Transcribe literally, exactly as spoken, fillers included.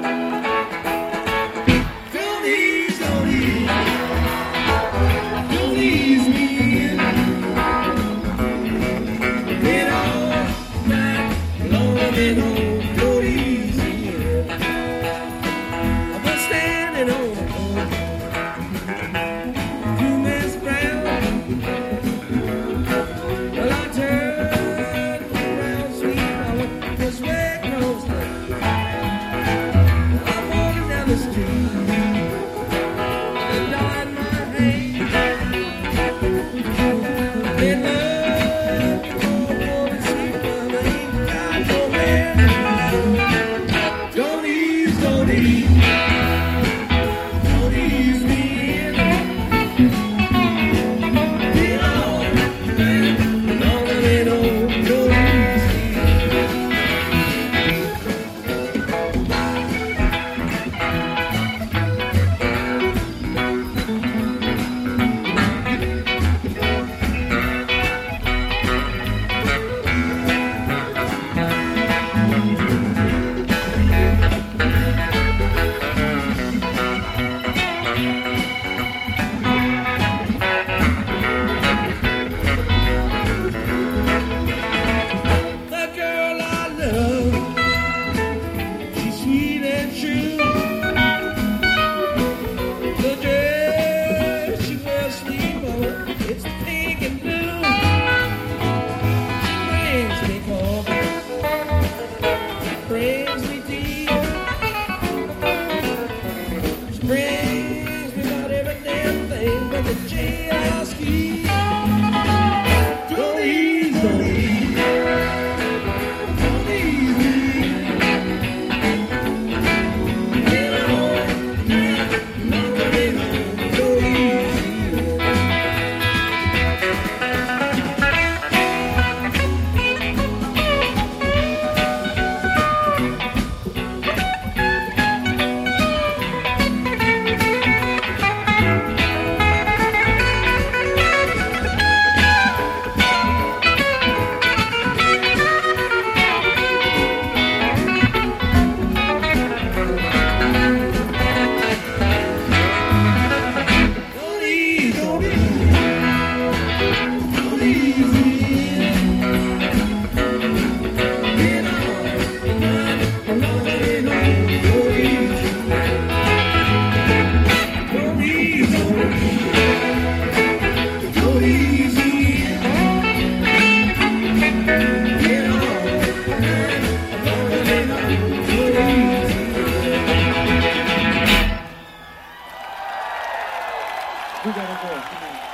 Don't ease, don't ease, don't ease me in. Get off my lonely home, don't ease me in. I've been standing on the corner to Miss Brown. Well, I turned around, sweet mama, this way goes the. I'm walking down the street, and nod my hand. In love, oh, boy, sweet mama, ain't got no man. Don't ease, don't ease, don't ease me in. Get off, man, lonely, don't, don't ease me in. The girl I love, she's sweet and true. The dress she wears, sweet mama, it's pink and blue. She brings me coffee, brings me tea. She brings me about every damn thing but the jailhouse key. Don't ease, don't ease, don't ease me. Get on, man, lonely home, don't ease me. Don't ease, don't ease, don't ease me. Get on, man, lonely home, don't ease me. Don't ease, don't ease, don't ease me. Get on, man, lonely home, don't ease me. We got a more. Come on.